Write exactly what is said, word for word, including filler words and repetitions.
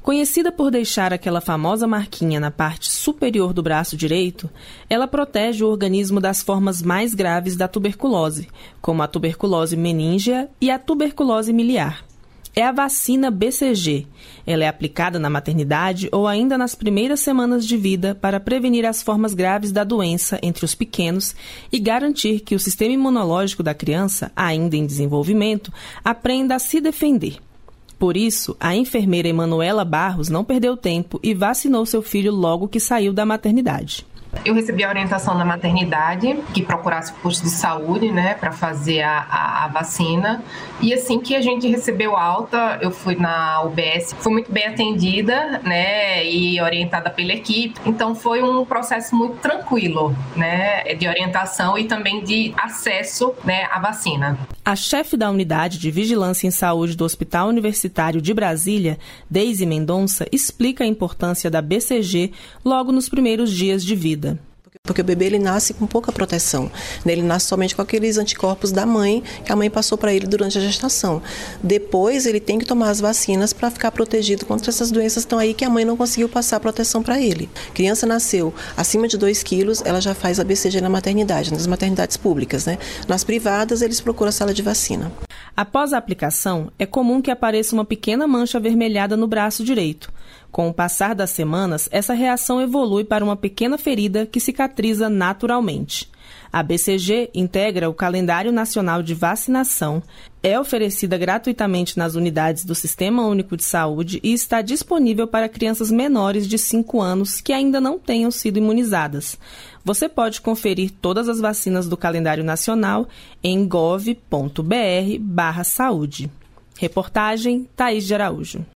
Conhecida por deixar aquela famosa marquinha na parte superior do braço direito, ela protege o organismo das formas mais graves da tuberculose, como a tuberculose meníngea e a tuberculose miliar. É a vacina B C G. Ela é aplicada na maternidade ou ainda nas primeiras semanas de vida para prevenir as formas graves da doença entre os pequenos e garantir que o sistema imunológico da criança, ainda em desenvolvimento, aprenda a se defender. Por isso, a enfermeira Emanuela Barros não perdeu tempo e vacinou seu filho logo que saiu da maternidade. Eu recebi a orientação da maternidade que procurasse o posto de saúde, né, para fazer a, a, a vacina. E assim que a gente recebeu alta, eu fui na U B S, fui muito bem atendida, né, e orientada pela equipe. Então foi um processo muito tranquilo, né, de orientação e também de acesso, né, à vacina. A chefe da Unidade de Vigilância em Saúde do Hospital Universitário de Brasília, Deise Mendonça, explica a importância da B C G logo nos primeiros dias de vida. Porque o bebê ele nasce com pouca proteção, né? Ele nasce somente com aqueles anticorpos da mãe que a mãe passou para ele durante a gestação. Depois ele tem que tomar as vacinas para ficar protegido contra essas doenças que estão aí que a mãe não conseguiu passar a proteção para ele. Criança nasceu acima de dois quilos, ela já faz a B C G na maternidade, nas maternidades públicas, né? Nas privadas eles procuram a sala de vacina. Após a aplicação, é comum que apareça uma pequena mancha avermelhada no braço direito. Com o passar das semanas, essa reação evolui para uma pequena ferida que cicatriza naturalmente. A B C G integra o Calendário Nacional de Vacinação, é oferecida gratuitamente nas unidades do Sistema Único de Saúde e está disponível para crianças menores de cinco anos que ainda não tenham sido imunizadas. Você pode conferir todas as vacinas do Calendário Nacional em gov ponto br barra saúde. Reportagem Thaís de Araújo.